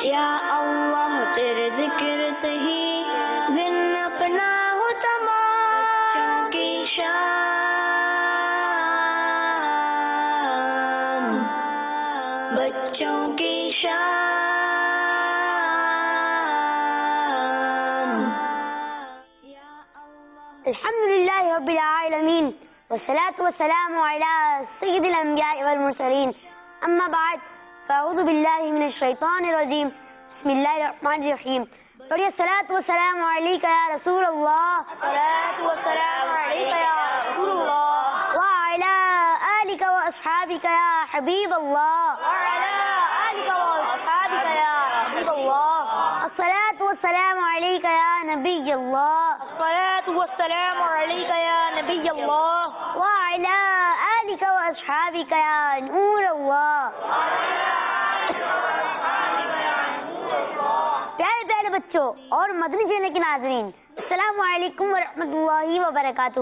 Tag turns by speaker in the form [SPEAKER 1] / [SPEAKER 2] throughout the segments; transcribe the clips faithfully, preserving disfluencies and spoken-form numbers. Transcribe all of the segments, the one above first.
[SPEAKER 1] یا اللہ تیرے ذکر سے ہی دن اپنا ہو تمام کی شان، بچوں کی شان.
[SPEAKER 2] الحمدللہ رب العالمین والصلاة والسلام علی سید الانبیاء والمرسلین، اما بعد فاعوذ باللہ من الشیطان الرجیم، بسم اللہ الرحمن الرحیم. پڑھیے الصلاة والسلام علیک یا رسول اللہ،
[SPEAKER 1] الصلاة والسلام علیک یا رسول اللہ،
[SPEAKER 2] وعلی آلک واصحابک یا حبیب اللہ،
[SPEAKER 1] وعلی آلک واصحابک یا حبیب اللہ،
[SPEAKER 2] الصلاة والسلام علیک یا نبی اللہ،
[SPEAKER 1] الصلاة والسلام علیک یا نبی اللہ،
[SPEAKER 2] وعلی آلک واصحابک یا نور اللہ. پیارے پیارے بچوں اور مدنی چینل کے ناظرین، السلام علیکم ورحمۃ اللہ وبرکاتہ.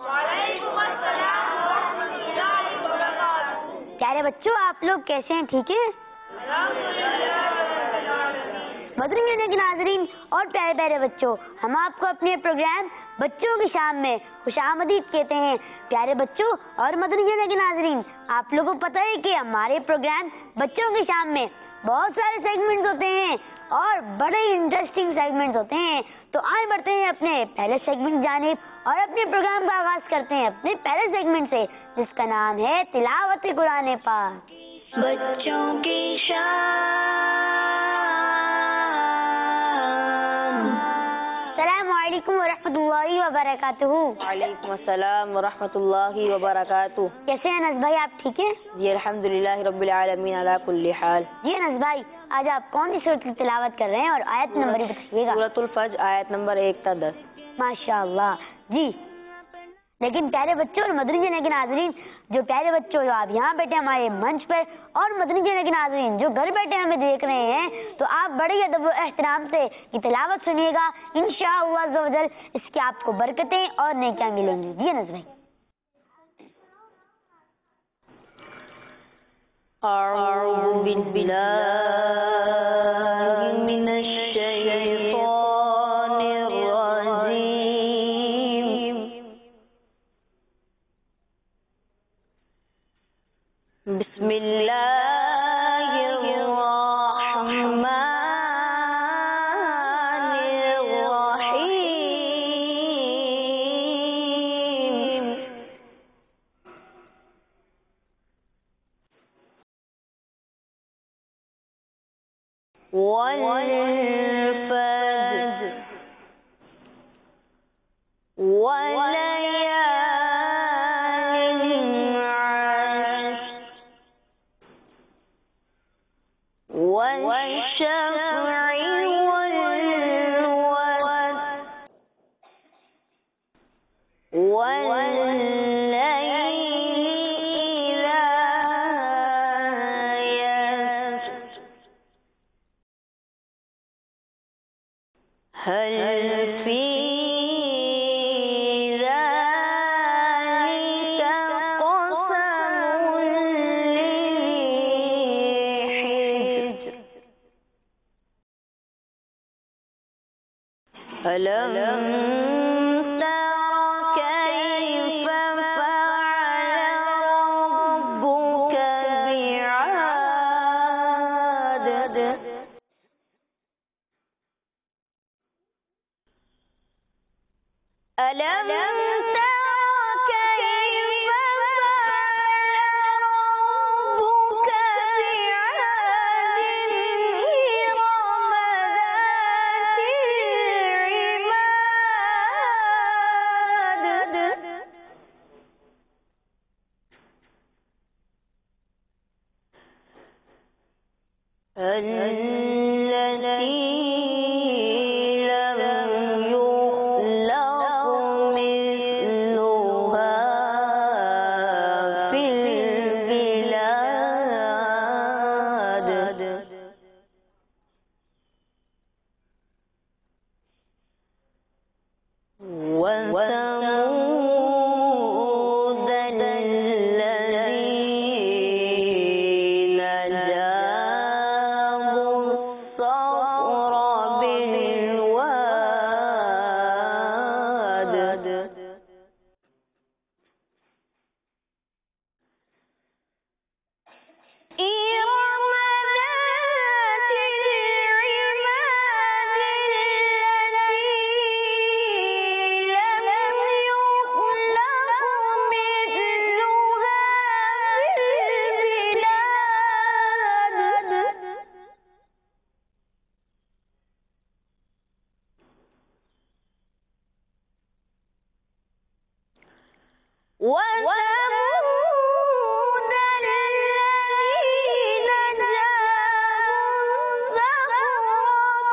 [SPEAKER 2] پیارے بچوں، آپ لوگ کیسے ہیں؟ ٹھیک ہے؟ مدنی چینل کے ناظرین اور پیارے پیارے بچوں، ہم آپ کو اپنے پروگرام بچوں کی شام میں خوش آمدید کہتے ہیں. پیارے بچوں اور مدنی چینل کے ناظرین، آپ لوگوں کو پتہ ہے کہ ہمارے پروگرام بچوں کی شام میں بہت سارے سیگمنٹ ہوتے ہیں اور بڑے انٹرسٹنگ سیگمنٹ ہوتے ہیں. تو آئے بڑھتے ہیں اپنے پہلے سیگمنٹ جانب اور اپنے پروگرام کا آغاز کرتے ہیں اپنے پہلے سیگمنٹ سے، جس کا نام ہے تلاوت قرآن پاک.
[SPEAKER 1] بچوں کی شان.
[SPEAKER 2] السلام علیکم ورحمۃ اللہ وبرکاتہ.
[SPEAKER 3] وعلیکم السلام ورحمۃ اللہ وبرکاتہ.
[SPEAKER 2] کیسے ہیں انس بھائی؟ آپ ٹھیک ہیں؟
[SPEAKER 3] جی الحمدللہ رب العالمین علی کل حال.
[SPEAKER 2] جی انس بھائی، آج آپ کون سی سورت کی تلاوت کر رہے ہیں اور آیت نمبر بھی بتائیے گا؟
[SPEAKER 3] سورۃ الفجر آیت نمبر ایک تا دس.
[SPEAKER 2] ماشاء اللہ. جی لیکن پیارے بچوں اور مدنی چینل کے ناظرین، جو پیارے بچوں جو آپ یہاں بیٹھے ہمارے منچ پر، اور مدنی چینل کے ناظرین جو گھر بیٹھے ہمیں دیکھ رہے ہیں، تو آپ بڑے ادب و احترام سے یہ تلاوت سنیے گا. انشاءاللہ عز و جل اس کی آپ کو برکتیں اور نیکیاں ملیں گی. جی انس بھائی.
[SPEAKER 3] اعوذ باللہ من الشیطان الرجیم. بسم اللہ الرحمن الرحیم. والفجر وليال عشر والشفع والوتر والليل إذا يسر. هل في ذلك قسم لذي حجر. ألم تر كيف فعل ربك بعاد. ألم تر كيف فعل ربك بعاد إرم ذات العماد. التي لم يخلق مثلها
[SPEAKER 1] وثمود الذين جابوا الصخر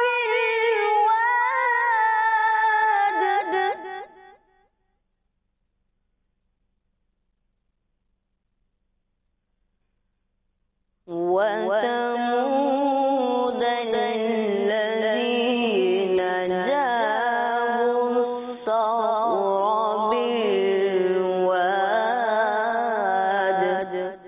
[SPEAKER 1] بالواد وثمود الذين جابوا الصخر بالواد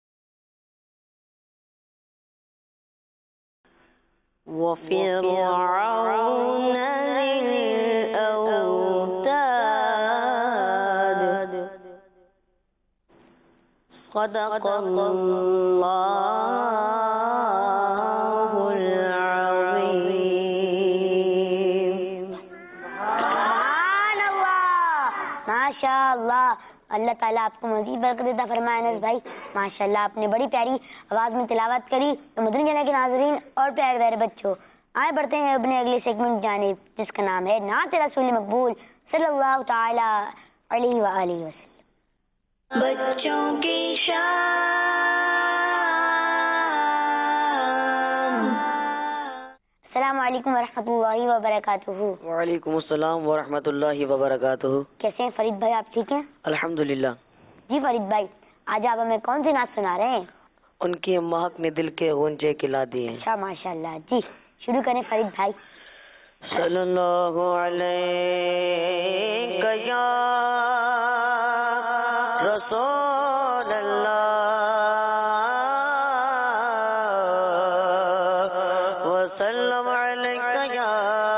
[SPEAKER 1] وفرعون ذي الأوتاد صدق الله العظيم.
[SPEAKER 2] سبحان اللہ، ماشاء اللہ. اللہ تعالیٰ آپ کو مزید برکت عطا فرمائے. انس بھائی ماشاء اللہ آپ نے بڑی پیاری آواز میں تلاوت کری. تو مدنی چینل کے ناظرین اور پیارے پیارے بچوں، آئے بڑھتے ہیں اپنے اگلے سیگمنٹ جانب جس کا نام ہے نعت رسول مقبول صلی اللہ تعالی علیہ وآلہ وسلم.
[SPEAKER 1] بچوں کی شان.
[SPEAKER 2] السلام علیکم ورحمۃ اللہ وبرکاتہ.
[SPEAKER 3] وعلیکم السلام ورحمۃ اللہ وبرکاتہ.
[SPEAKER 2] کیسے ہیں فرید بھائی، آپ ٹھیک ہیں؟
[SPEAKER 3] الحمدللہ.
[SPEAKER 2] جی فرید بھائی، آج آپ ہمیں کون سی نعت سنا رہے ہیں؟
[SPEAKER 3] ان کی مہک نے دل کے غنچے کھلا دیے.
[SPEAKER 2] اچھا ماشاء اللہ. جی شروع کریں فرید بھائی.
[SPEAKER 3] صلی اللہ علیہ یا رسول اللہ وسلم علیک یا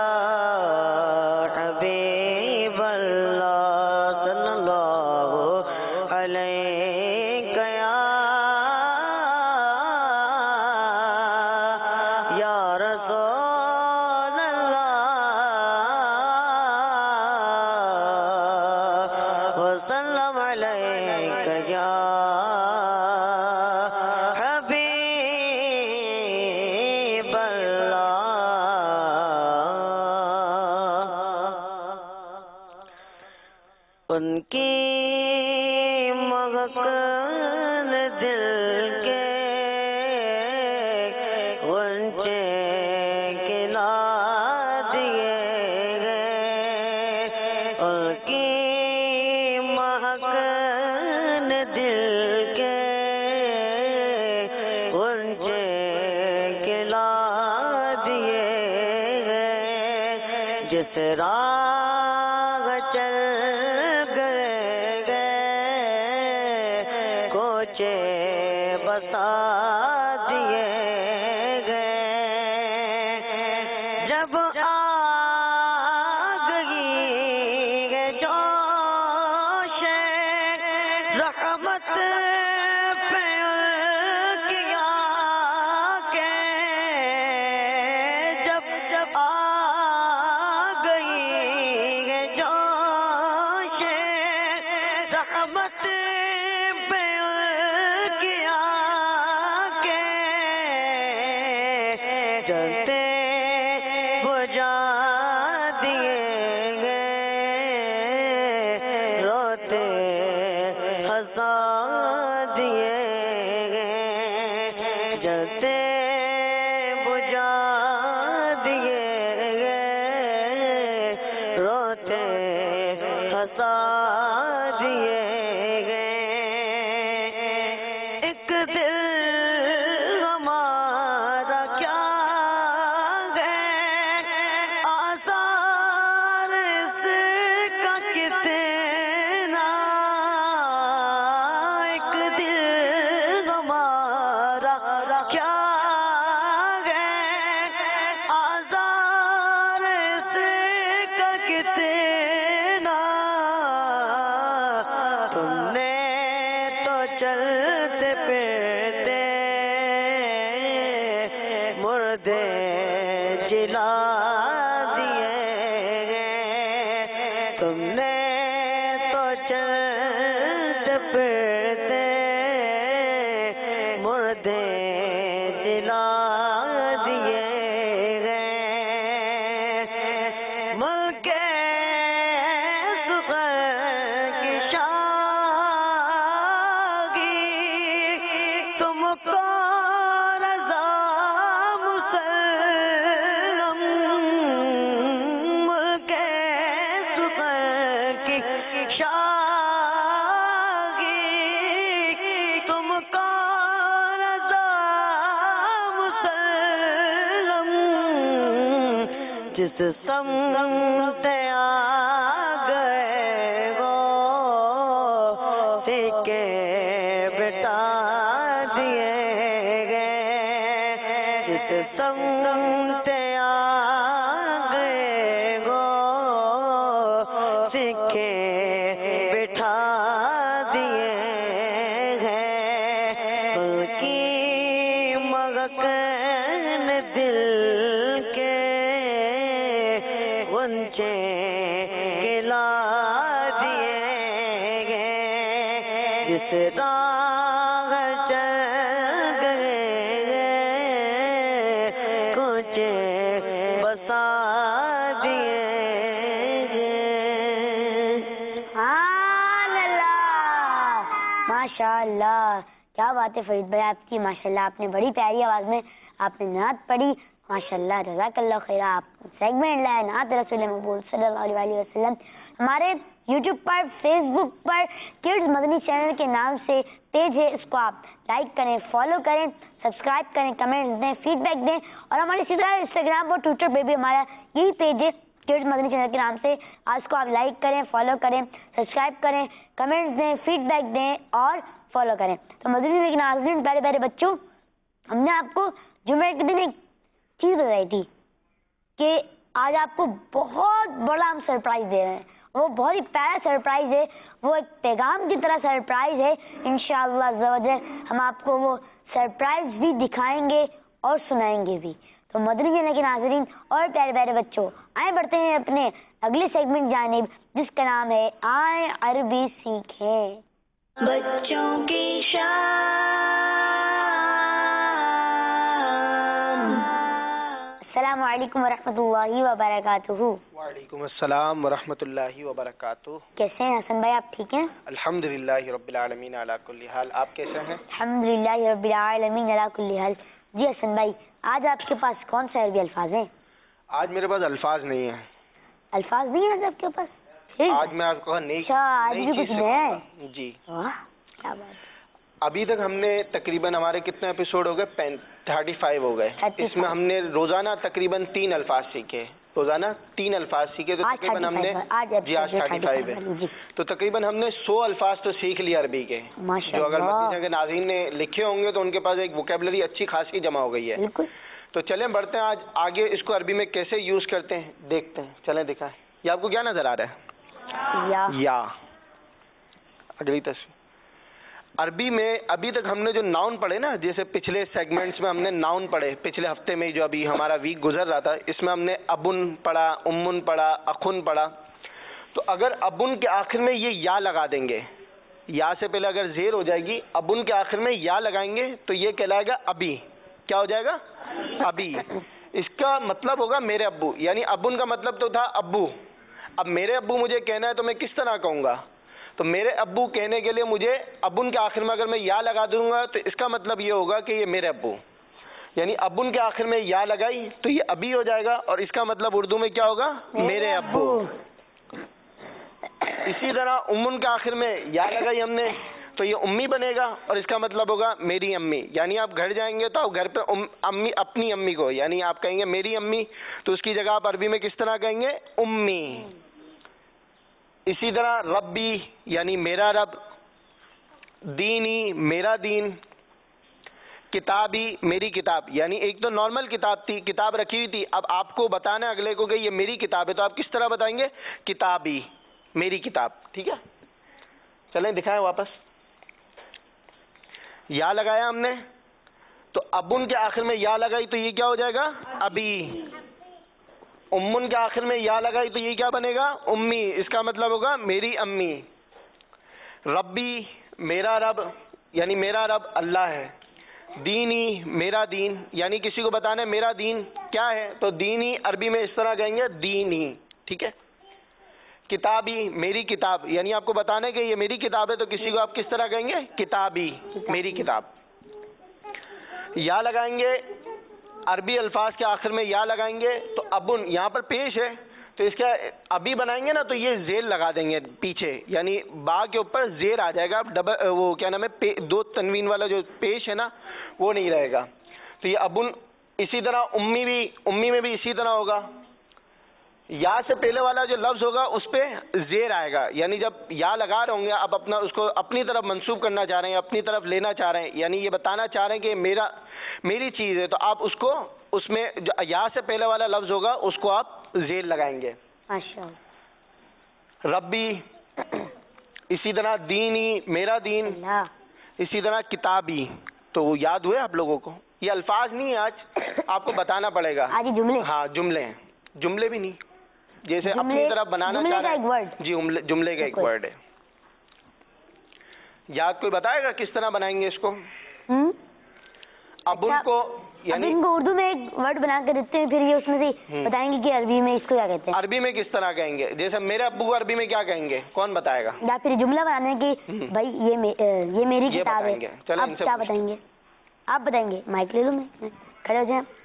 [SPEAKER 3] حبیب اللہ. صلی اللہ علیک یا رسول اللہ وسلم علیک یا حبیب اللہ. ان کی مہک نے دل کے غنچے کھلا دیے گئے. ان کی مہک نے دل کے غنچے کھلا دیے گئے. جس راہ چل گئے گئے کوچے بسا دیے گئے. جب آ گئی ہے جوش رحمت پہ کیا کہ جب جب آ گئی ہے جوش رحمت پہ کیا کہ جلتے بجھا دیے گئے روتے ہنسا دیے گئے. جلتے بجھا دیے گئے روتے ہنسا دیے گئے. ایک دل ہمارا کیا ہے آثار اس کا کتنا. ایک دل ہمارا کیا ہے آثار اس کا کتنا. تم نے تو چلتے پھرتے مردے جلا دیے گئے. تم نے تو چلتے پھرتے مردے جلا دیے گئے. ملک سخن کی شان جس سمت آ گئے وہ سکے بٹا دیے گئے، جس سمت آ گئے وہ سکے بٹھا دیے گئے، ان کی مغکن دل کے غنچے گلا دیے گئے، جس راہ چل گئے کچھ بسا دیے گئے۔
[SPEAKER 2] سبحان اللہ، ماشاء اللہ، کیا بات ہے فرید بھائی آپ کی، ماشاء اللہ آپ نے بڑی پیاری آواز میں آپ نے نعت پڑھی، ماشاء اللہ، جزاک اللہ خیر۔ آپ سیگمنٹ لائے نعت رسول مقبول صلی اللہ علیہ وسلم۔ ہمارے یوٹیوب پر، فیس بک پر کڈز مدنی چینل کے نام سے پیج ہے، اس کو آپ لائک کریں، فالو کریں، سبسکرائب کریں، کمنٹس دیں، فیڈ بیک دیں، اور ہمارے اسی طرح انسٹاگرام اور ٹویٹر پہ بھی ہمارا یہی پیج ہے کڈز مدنی چینل کے نام سے، آج کو آپ لائک کریں، فالو کریں، سبسکرائب کریں، کمنٹس دیں، فیڈ بیک دیں اور فالو کریں۔ تو مدنی کے ناظرین، پیارے پیارے بچوں، ہم نے آپ کو جمعے کے دن ایک چیز بتائی تھی کہ آج آپ کو بہت بڑا ہم سرپرائز دے رہے ہیں، وہ بہت ہی پیارا سرپرائز ہے، وہ ایک پیغام کی طرح سرپرائز ہے۔ انشاءاللہ عز و جل ہم آپ کو وہ سرپرائز بھی دکھائیں گے اور سنائیں گے بھی۔ تو مدنی چینل کے ناظرین اور پیارے پیارے بچوں، آئیں بڑھتے ہیں اپنے اگلے سیگمنٹ جانب، جس کا نام ہے آئیں عربی سیکھیں۔
[SPEAKER 1] بچوں کی شان،
[SPEAKER 2] السلام علیکم ورحمۃ اللہ وبرکاتہ۔
[SPEAKER 4] وعلیکم السلام ورحمۃ اللہ وبرکاتہ۔
[SPEAKER 2] کیسے ہیں حسن بھائی، آپ ٹھیک ہیں؟
[SPEAKER 4] الحمد للہ رب العالمین علی کل حال، آپ کیسے ہیں؟
[SPEAKER 2] الحمد للہ رب العالمین علی کل حال۔ جی حسن بھائی، آج آپ کے پاس کون سے عربی الفاظ ہیں؟
[SPEAKER 4] آج میرے پاس الفاظ نہیں ہیں۔
[SPEAKER 2] الفاظ نہیں ہیں آپ کے پاس؟
[SPEAKER 4] آج میں آپ کو نئی
[SPEAKER 2] اچھا، آج بھی کچھ نیا ہے؟
[SPEAKER 4] جی،
[SPEAKER 2] واہ کیا بات۔
[SPEAKER 4] ابھی تک ہم نے تقریباً ہمارے کتنے ایپیسوڈ ہو گئے؟ تھرٹی فائیو ہو گئے۔ اس میں ہم نے روزانہ تقریباً تین الفاظ سیکھے، روزانہ تین الفاظ سیکھے، تو تقریباً ہم نے جی آج تھرٹی فائیو ہے، تو تقریباً ہم نے سو الفاظ تو سیکھ لیے عربی کے، جو اگر مدینہ کے ناظرین نے لکھے ہوں گے تو ان کے پاس ایک ووکیبلری اچھی خاصی جمع ہو گئی ہے۔ تو چلیں بڑھتے ہیں، آج آگے اس کو عربی میں کیسے یوز کرتے ہیں دیکھتے ہیں، چلیں دکھائیں۔ یہ آپ کو کیا نظر آ رہا ہے؟
[SPEAKER 2] یا
[SPEAKER 4] یا۔ اگلی تصویر، عربی میں ابھی تک ہم نے جو ناؤن پڑھے نا، جیسے پچھلے سیگمنٹس میں ہم نے ناؤن پڑھے، پچھلے ہفتے میں جو ابھی ہمارا ویک گزر رہا تھا، اس میں ہم نے ابن پڑھا، امن پڑھا، اخن پڑھا۔ تو اگر ابن کے آخر میں یہ یا لگا دیں گے، یا سے پہلے اگر زیر ہو جائے گی، ابن کے آخر میں یا لگائیں گے تو یہ کہلائے گا ابھی۔ کیا ہو جائے گا؟ ابھی۔ اس کا مطلب ہوگا میرے ابو، یعنی ابن کا مطلب تو تھا ابو، اب میرے ابو مجھے کہنا ہے تو میں کس طرح کہوں گا؟ تو میرے ابو کہنے کے لیے مجھے ابن کے آخر میں اگر میں یا لگا دوں گا تو اس کا مطلب یہ ہوگا کہ یہ میرے ابو، یعنی ابن کے آخر میں یا لگائی تو یہ ابھی ہو جائے گا، اور اس کا مطلب اردو میں کیا ہوگا؟ میرے ابو۔ اسی طرح امن کے آخر میں یا لگائی ہم نے تو یہ امی بنے گا، اور اس کا مطلب ہوگا میری امی، یعنی آپ گھر جائیں گے تو آپ گھر پہ امی اپنی امی کو، یعنی آپ کہیں گے میری امی، تو اس کی جگہ آپ عربی میں کس طرح کہیں گے؟ امی۔ اسی طرح ربی یعنی میرا رب، دینی میرا دین، کتابی میری کتاب، یعنی ایک تو نارمل کتاب تھی، کتاب رکھی ہوئی تھی، اب آپ کو بتانا ہے اگلے کو کہ یہ میری کتاب ہے، تو آپ کس طرح بتائیں گے؟ کتابی، میری کتاب۔ ٹھیک ہے، چلیں دکھائیں واپس۔ یا لگایا ہم نے تو ابن کے آخر میں یا لگائی تو یہ کیا ہو جائے گا؟ ابھی۔ امن کے آخر میں یا لگائی تو یہ کیا بنے گا؟ امی، اس کا مطلب ہوگا میری امی۔ ربی میرا رب، یعنی میرا رب اللہ ہے۔ دینی میرا دین، یعنی کسی کو بتانا ہے میرا دین کیا ہے تو دینی عربی میں اس طرح کہیں گے دینی۔ ٹھیک ہے۔ کتابی میری کتاب، یعنی آپ کو بتانا ہے کہ یہ میری کتاب ہے تو کسی کو آپ کس طرح کہیں گے؟ کتابی، میری کتاب۔ یا لگائیں گے عربی الفاظ کے آخر میں یا لگائیں گے تو ابن یہاں پر پیش ہے تو اس کا ابھی بنائیں گے نا تو یہ زیر لگا دیں گے پیچھے، یعنی با کے اوپر زیر آ جائے گا، ڈبل وہ کیا نام ہے دو تنوین والا جو پیش ہے نا وہ نہیں رہے گا، تو یہ ابن۔ اسی طرح امی بھی، امی میں بھی اسی طرح ہوگا، یا سے پہلے والا جو لفظ ہوگا اس پہ زیر آئے گا، یعنی جب یا لگا رہے ہوں گے اب اپنا اس کو اپنی طرف منسوب کرنا چاہ رہے ہیں، اپنی طرف لینا چاہ رہے ہیں، یعنی یہ بتانا چاہ رہے ہیں کہ میرا میری چیز ہے، تو آپ اس کو اس میں جو یا سے پہلے والا لفظ ہوگا اس کو آپ زیر لگائیں گے.
[SPEAKER 2] ماشاء اللہ.
[SPEAKER 4] ربی، اسی طرح دینی میرا دین،
[SPEAKER 2] اللہ.
[SPEAKER 4] اسی طرح کتابی. تو وہ یاد ہوئے آپ لوگوں کو؟ یہ الفاظ نہیں ہے، آج آپ کو بتانا پڑے گا.
[SPEAKER 2] آج جملے.
[SPEAKER 4] ہاں جملے ہیں، جملے بھی نہیں، جیسے
[SPEAKER 2] جملے-
[SPEAKER 4] اپنی طرف بنانا
[SPEAKER 2] جملے
[SPEAKER 4] چاہ
[SPEAKER 2] کا
[SPEAKER 4] رہے
[SPEAKER 2] ایک
[SPEAKER 4] ہیں.
[SPEAKER 2] word.
[SPEAKER 4] جی جملے جملے کا ایک
[SPEAKER 2] بالکل.
[SPEAKER 4] ورڈ ہے. یاد کوئی بتائے گا کس طرح بنائیں گے اس کو؟
[SPEAKER 2] ہوں؟
[SPEAKER 4] اب ان
[SPEAKER 2] اچھا،
[SPEAKER 4] کو
[SPEAKER 2] اب
[SPEAKER 4] یعنی
[SPEAKER 2] ان کو اردو میں ایک ورڈ بنا کے دیتے ہیں، پھر یہ اس میں سے
[SPEAKER 4] ہوں.
[SPEAKER 2] بتائیں گے کہ عربی میں اس کو کیا کہتے ہیں،
[SPEAKER 4] عربی میں کس طرح کہیں گے. جیسے میرے ابو کو عربی میں کیا کہیں گے، کون بتائے گا؟
[SPEAKER 2] یا پھر جملہ بنانا ہے کہ
[SPEAKER 4] ہوں.
[SPEAKER 2] بھائی یہ می- اہ، یہ میری
[SPEAKER 4] یہ
[SPEAKER 2] کتاب
[SPEAKER 4] بتائیں گے.
[SPEAKER 2] ہے.
[SPEAKER 4] چلیں
[SPEAKER 2] اب
[SPEAKER 4] ان سے
[SPEAKER 2] کیا
[SPEAKER 4] پوچھیں.
[SPEAKER 2] بتائیں گے؟ آپ بتائیں گے. مائک لے لوں میں، کھڑے ہو جائیں آپ.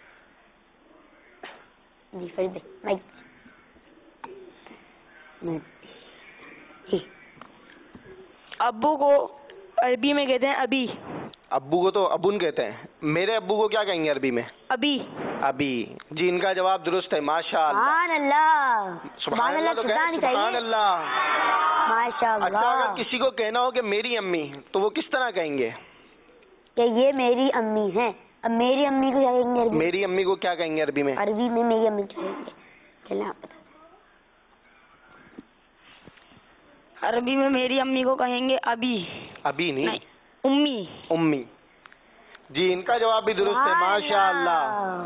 [SPEAKER 2] جی فرید بھائی مائک. جی
[SPEAKER 3] ابو کو عربی میں کہتے ہیں ابھی.
[SPEAKER 4] ابو کو تو ابن کہتے ہیں. میرے ابو کو کیا کہیں گے عربی میں؟
[SPEAKER 3] ابھی.
[SPEAKER 4] ابھی. جی ان کا جواب درست ہے، ماشاء اللہ.
[SPEAKER 2] سبحان اللہ.
[SPEAKER 4] سبحان اللہ تو
[SPEAKER 2] چھپنا
[SPEAKER 4] کہیں،
[SPEAKER 2] نہیں
[SPEAKER 4] سبحان
[SPEAKER 2] چاہیے.
[SPEAKER 4] اللہ.
[SPEAKER 2] ماشاء
[SPEAKER 4] اچھا
[SPEAKER 2] اللہ.
[SPEAKER 4] اگر کسی کو کہنا ہو کہ میری امی، تو وہ کس طرح کہیں گے؟
[SPEAKER 2] کہ یہ میری امی ہیں. اب میری امی کو کیا کہیں گے عربی؟
[SPEAKER 4] میری امی کو کیا کہیں گے عربی میں؟
[SPEAKER 2] عربی میں میری امی کو کہیں گے. چلیں آپ بتا.
[SPEAKER 3] عربی میں میری امی کو کہیں گے ابھی.
[SPEAKER 4] ابھی نہیں،
[SPEAKER 3] امی.
[SPEAKER 4] امی. جی ان کا جواب بھی درست ہے، ماشاء اللہ.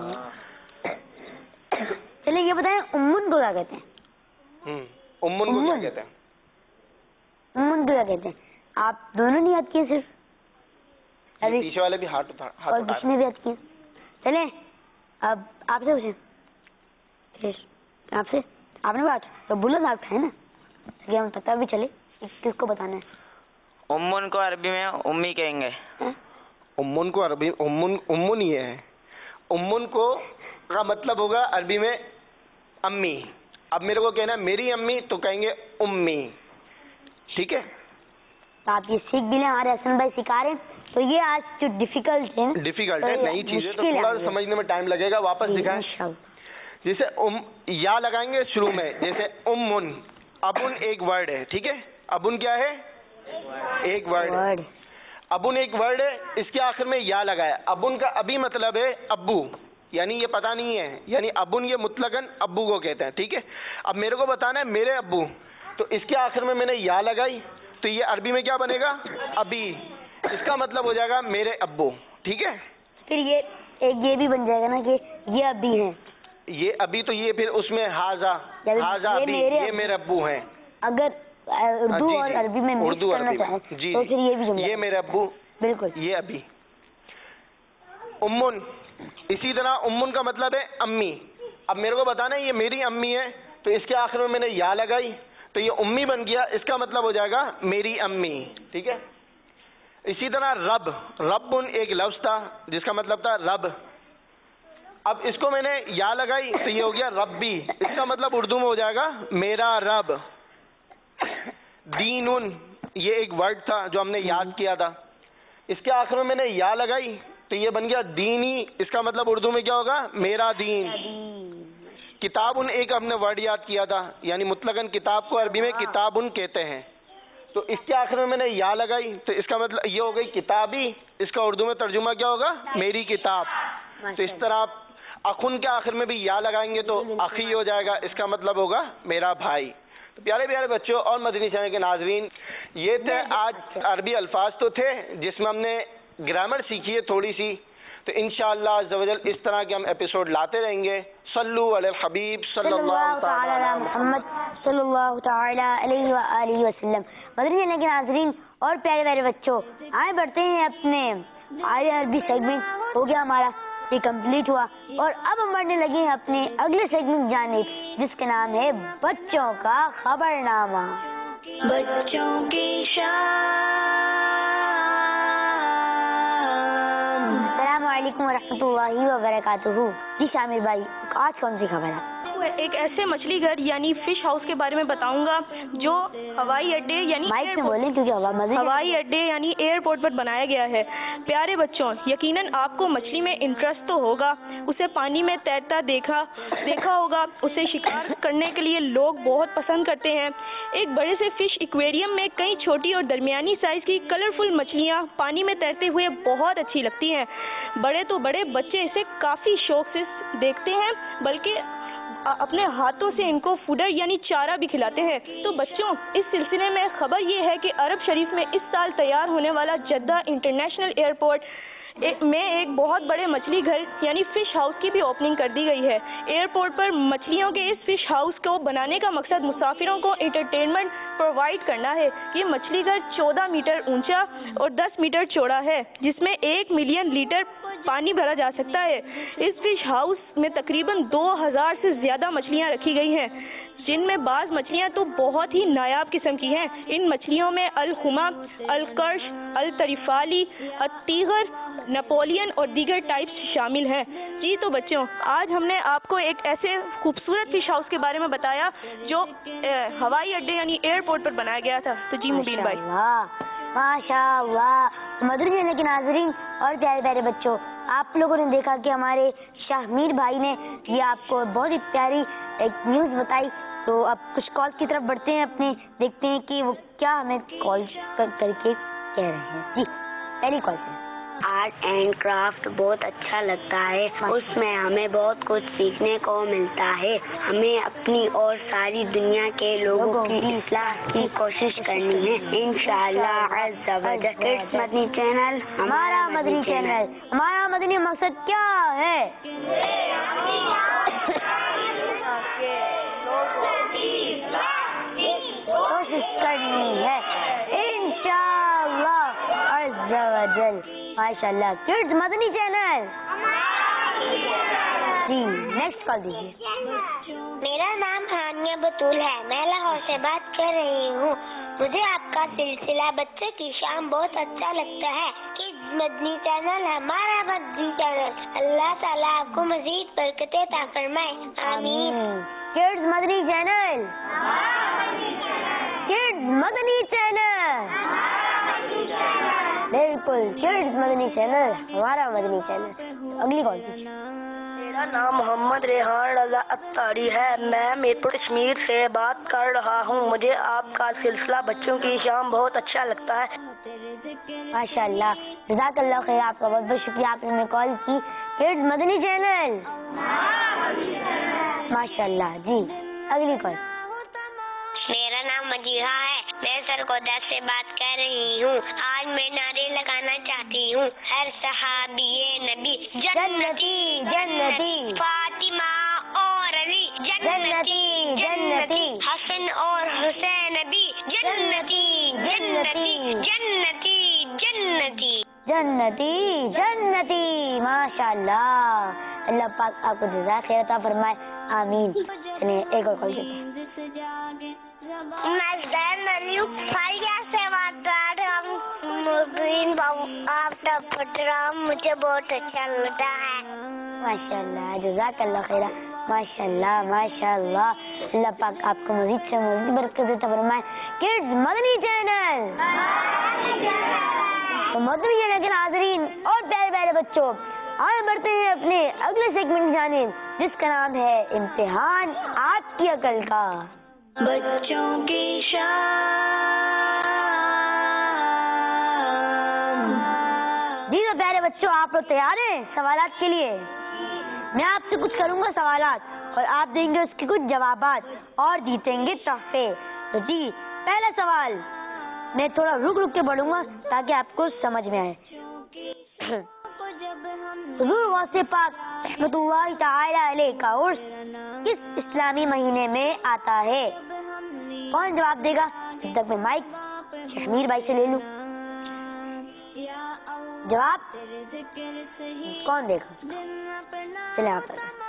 [SPEAKER 2] چلیے یہ بتائیں امن کو کیا کہتے ہیں؟
[SPEAKER 4] ہوں. امن کو کیا
[SPEAKER 2] امن.
[SPEAKER 4] کہتے ہیں؟
[SPEAKER 2] امن کو کیا کہتے ہیں؟ آپ دونوں نہیں یاد کیے صرف؟
[SPEAKER 4] یہ
[SPEAKER 2] ابھی
[SPEAKER 4] پیچھے والے بھی ہاتھ اٹھا ہاتھ
[SPEAKER 2] اور
[SPEAKER 4] اٹھا
[SPEAKER 2] کس نے بھی یاد کیے؟ چلیں اب آپ سے پوچھیں. پھر آپ سے آپ نے بات تو بولو نا، آپ ہے نا کہ ہم پتہ بھی چلے کس کو بتانا ہے.
[SPEAKER 3] امن کو عربی میں امی کہیں گے.
[SPEAKER 2] ہاں؟
[SPEAKER 4] امن کو عربی امن امن یہ ہے. امن کو کا مطلب ہوگا عربی میں امی. اب میرے کو کہنا ہے میری امی، تو کہیں گے امی. ٹھیک ہے.
[SPEAKER 2] تو آپ یہ سیکھ بھی لیں، ہمارے حسن بھائی سکھا رہے ہیں. تو یہ آج جو ڈیفیکلٹ ہے نا،
[SPEAKER 4] ڈیفیکلٹ ہے،
[SPEAKER 2] تو
[SPEAKER 4] نئی چیز ہے، تو
[SPEAKER 2] مشکل ہے
[SPEAKER 4] تھوڑا
[SPEAKER 2] ہمارے
[SPEAKER 4] سا سمجھنے میں ٹائم لگے گا. واپس
[SPEAKER 2] لیے.
[SPEAKER 4] دکھائیں.
[SPEAKER 2] انشاءاللہ.
[SPEAKER 4] جیسے ام یا لگائیں گے شروع میں، جیسے امن. ابن ایک ورڈ ہے، ٹھیک ہے. ابن کیا ہے؟ ایک ورڈ ہے.
[SPEAKER 2] Word.
[SPEAKER 4] ابن ایک ورڈ ہے، اس کے آخر میں یا لگایا. ابن کا ابھی مطلب ہے ابو، یعنی یہ پتہ نہیں ہے، یعنی ابن یہ مطلقاً ابو کو کہتے ہیں. ٹھیک ہے. اب میرے کو بتانا ہے میرے ابو، تو اس کے آخر میں میں نے یا لگائی، تو یہ عربی میں کیا بنے گا؟ ابھی. اس کا مطلب ہو جائے گا میرے ابو. ٹھیک ہے.
[SPEAKER 2] پھر یہ ایک یہ بھی بن جائے گا نا کہ یہ ابھی ہیں.
[SPEAKER 4] یہ ابھی تو یہ پھر اس میں حاضہ
[SPEAKER 2] یعنی
[SPEAKER 4] حاضہ
[SPEAKER 2] یہ
[SPEAKER 4] ابھی،
[SPEAKER 2] میرے
[SPEAKER 4] یہ
[SPEAKER 2] ابو.
[SPEAKER 4] میرے ابو ہیں.
[SPEAKER 2] اگر اردو
[SPEAKER 4] جی
[SPEAKER 2] اور
[SPEAKER 4] جی.
[SPEAKER 2] عربی میں مکس
[SPEAKER 4] اردو
[SPEAKER 2] کرنا
[SPEAKER 4] عربی
[SPEAKER 2] چاہیں
[SPEAKER 4] میں. جی
[SPEAKER 2] تو
[SPEAKER 4] جی.
[SPEAKER 2] پھر یہ بھی جملہ
[SPEAKER 4] یہ میرے ابو،
[SPEAKER 2] بالکل.
[SPEAKER 4] یہ ابھی. امن، اسی طرح امن کا مطلب ہے امی. اب میرے کو بتانا ہے یہ میری امی ہے، تو اس کے آخر میں میں نے یا لگائی، تو یہ امی بن گیا. اس کا مطلب ہو جائے گا میری امی. ٹھیک ہے. اسی طرح رب. رب ایک لفظ تھا جس کا مطلب تھا رب. اب اس کو میں نے یا لگائی تو یہ ہو گیا ربی. اس کا مطلب اردو میں ہو جائے گا میرا رب. دین، یہ ایک ورڈ تھا جو ہم نے یاد کیا تھا. اس کے آخر میں میں نے یا لگائی تو یہ بن گیا دینی. اس کا مطلب اردو میں کیا ہوگا؟ میرا دین. کتاب ایک ہم نے ورڈ یاد کیا تھا، یعنی مطلقاً کتاب کو عربی میں کتاب کہتے ہیں. تو اس کے آخر میں میں نے یا لگائی تو اس کا مطلب یہ ہو گئی کتابی. اس کا اردو میں ترجمہ کیا ہوگا؟ میری کتاب. تو اس طرح آپ اخن کے آخر میں بھی یا لگائیں گے تو اخی ہو جائے گا. اس کا مطلب ہوگا میرا بھائی. تو پیارے پیارے بچوں اور مدنی چینل کے ناظرین، یہ تھے آج عربی الفاظ تو تھے جس میں ہم نے گرامر سیکھی ہے تھوڑی سی. تو انشاءاللہ عز و جل اس طرح کے ہم ایپیسوڈ لاتے رہیں گے. صلو علی الحبیب صلی اللہ تعالی علی
[SPEAKER 2] محمد صلی اللہ تعالی علیہ وآلہ وسلم. مدنی چینل کے ناظرین اور پیارے پیارے بچوں، آئے بڑھتے ہیں اپنے آئے عربی سیگمنٹ. ہو گیا ہمارا، یہ کمپلیٹ ہوا، اور اب ہم بڑھنے لگے ہیں اپنے اگلے سیگمنٹ جانب جس کا نام ہے بچوں کا خبر نامہ.
[SPEAKER 1] بچوں کی شان.
[SPEAKER 2] السلام علیکم ورحمۃ اللہ وبرکاتہ. جی شامر بھائی آج کون سی خبر ہے؟
[SPEAKER 5] ایک ایسے مچھلی گھر یعنی فش ہاؤس کے بارے میں بتاؤں گا جو ہوائی اڈے یعنی
[SPEAKER 2] مائک سے بولیں کیونکہ ہوا مزے
[SPEAKER 5] ہوائی اڈے یعنی ایئرپورٹ پر بنایا گیا ہے۔ پیارے بچوں، یقیناً آپ کو مچھلی میں انٹرسٹ تو ہوگا، اسے پانی میں تیرتا دیکھا دیکھا ہوگا، اسے شکار کرنے کے لیے لوگ بہت پسند کرتے ہیں۔ ایک بڑے سے فش ایکویریم میں کئی چھوٹی اور درمیانی سائز کی کلرفل مچھلیاں پانی میں تیرتے ہوئے بہت اچھی لگتی ہیں۔ بڑے تو بڑے بچے اسے کافی شوق سے دیکھتے ہیں، بلکہ اپنے ہاتھوں سے ان کو فوڈر یعنی چارہ بھی کھلاتے ہیں۔ تو بچوں، اس سلسلے میں خبر یہ ہے کہ عرب شریف میں اس سال تیار ہونے والا جدہ انٹرنیشنل ایئرپورٹ میں ایک بہت بڑے مچھلی گھر یعنی فش ہاؤس کی بھی اوپننگ کر دی گئی ہے۔ ایئرپورٹ پر مچھلیوں کے اس فش ہاؤس کو بنانے کا مقصد مسافروں کو انٹرٹینمنٹ پرووائڈ کرنا ہے۔ یہ مچھلی گھر چودہ میٹر اونچا اور دس میٹر چوڑا ہے، جس میں ایک ملین لیٹر پانی بھرا جا سکتا ہے۔ اس فش ہاؤس میں تقریباً دو ہزار سے زیادہ مچھلیاں رکھی گئی ہیں، جن میں بعض مچھلیاں تو بہت ہی نایاب قسم کی ہیں۔ ان مچھلیوں میں الخما، القرش، التریفالی، التیغر، نپولین اور دیگر ٹائپس شامل ہیں۔ جی تو بچوں، آج ہم نے آپ کو ایک ایسے خوبصورت فش ہاؤس کے بارے میں بتایا جو ہوائی اڈے یعنی ایئرپورٹ پر بنایا گیا تھا۔ تو جی مبین بھائی
[SPEAKER 2] ماشاء اللہ۔ مدنی کے ناظرین اور پیارے پیارے بچوں، آپ لوگوں نے دیکھا کہ ہمارے شاہمیر بھائی نے یہ آپ کو بہت ہی پیاری ایک نیوز بتائی۔ تو اب کچھ کال کی طرف بڑھتے ہیں، اپنے دیکھتے ہیں کہ وہ کیا ہمیں کال کر کے کہہ رہے ہیں۔ جی پہلی کال سے
[SPEAKER 6] آرٹ اینڈ کرافٹ بہت اچھا لگتا ہے، اس میں ہمیں بہت کچھ سیکھنے کو ملتا ہے۔ ہمیں اپنی اور ساری دنیا کے لوگوں کی اصلاح کی کوشش کرنی ہے انشاءاللہ عز و جل۔ کڈس مدنی چینل
[SPEAKER 2] ہمارا مدنی چینل، ہمارا مدنی مقصد کیا ہے؟ کوشش کرنی ہے انشاءاللہ عز و جل۔ ماشاء اللہ، کڈس مدنی چینل۔ جی نیکسٹ کال دیجیے۔
[SPEAKER 7] میرا نام ہانیہ بطول ہے، میں لاہور سے بات کر رہی ہوں۔ مجھے آپ کا سلسلہ بچے کی شام بہت اچھا لگتا ہے۔ کڈس مدنی چینل ہمارا مدنی چینل، اللہ تعالیٰ آپ کو مزید برکتیں عطا فرمائے، آمین۔
[SPEAKER 2] Kids Madani channel, kids Madani channel, بالکل کڈس مدنی چینل ہمارا مدنی چینل۔ اگلی کال دیجیے۔
[SPEAKER 3] میرا نام محمد ریحان رضا اتاری ہے، میں میرپور کشمیر سے بات کر رہا ہوں۔ مجھے آپ کا سلسلہ بچوں کی شام بہت اچھا لگتا ہے۔
[SPEAKER 2] ماشاء اللہ، جزاک اللہ خیر، آپ کا بہت بہت شکریہ، آپ نے ہمیں کال کی۔ کڈس مدنی چینل، ماشاء اللہ۔ جی اگلی کال۔
[SPEAKER 7] میرا نام مجیحہ ہے، میں سرگودا سے بات کر رہی ہوں۔ آج میں نعرے لگانا چاہتی ہوں، ہر صحابی نبی
[SPEAKER 2] جنتی جنتی،
[SPEAKER 7] فاطمہ اور علی
[SPEAKER 2] جنتی جنتی،
[SPEAKER 7] حسن اور حسین نبی جنتی جنتی جنتی جنتی
[SPEAKER 2] جنتی جنتی، ماشاء اللہ۔ اللہ پاک آپ کو جزاک خیر عطا فرمائے، آمین۔ چلیے ایک اور کال دیتے ہیں۔
[SPEAKER 7] میں زین علی فائیہ سے بات کر رہا ہوں، مبین آپ کا پروگرام مجھے بہت اچھا لگتا ہے۔
[SPEAKER 2] ماشاء اللہ، جزاک اللہ خیر، ماشاء اللہ ماشاء اللہ۔ اللہ پاک آپ کو مزید سے مزید برکت عطا فرمائے۔ کڈس مدنی چینل، تو مدنی چینل کے ناظرین اور پیارے پیارے بچوں، آگے بڑھتے ہیں اپنے اگلے سیگمنٹ کی جانب، جس کا نام ہے امتحان آپ کی عقل کا۔
[SPEAKER 1] بچوں کی شام۔
[SPEAKER 2] جی تو پیارے بچوں، آپ لوگ تیار ہیں سوالات کے لیے؟ میں آپ سے کچھ کروں گا سوالات اور آپ دیں گے اس کے کچھ جوابات اور جیتیں گے تحفے۔ تو جی پہلا سوال میں تھوڑا رک رک کے پڑھوں گا تاکہ آپ کو سمجھ میں آئے۔ حضور غوث پاک رحمۃ اللہ تعالی علیہ کا عرس کس اسلامی مہینے میں آتا ہے؟ کون جواب دے گا؟ جب تک میں مائک شہمیر بھائی سے لے لوں۔ جواب کون دے گا؟ چلے آپ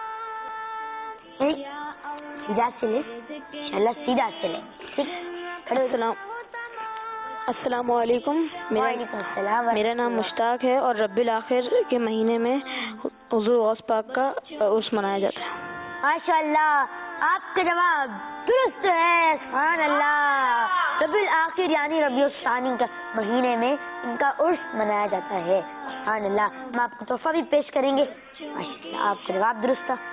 [SPEAKER 2] سیدھا سے لے، انشاءاللہ سیدھا سے لے، ٹھیک؟ کھڑے ہو سلام۔
[SPEAKER 3] السلام علیکم،
[SPEAKER 2] وعلیکم السلام۔
[SPEAKER 3] میرا نام مشتاق ہے اور ربیع الاخر کے مہینے میں
[SPEAKER 1] حضور غوث پاک کا عرس منایا جاتا ہے.
[SPEAKER 2] ماشاء اللہ آپ کا جواب درست ہے. سبحان اللہ. ربیع الآخر یعنی ربیع الثانی کا مہینے میں ان کا عرس منایا جاتا ہے. سبحان اللہ. ہم آپ کو تحفہ بھی پیش کریں گے. ماشاء اللہ آپ کا جواب درست تھا.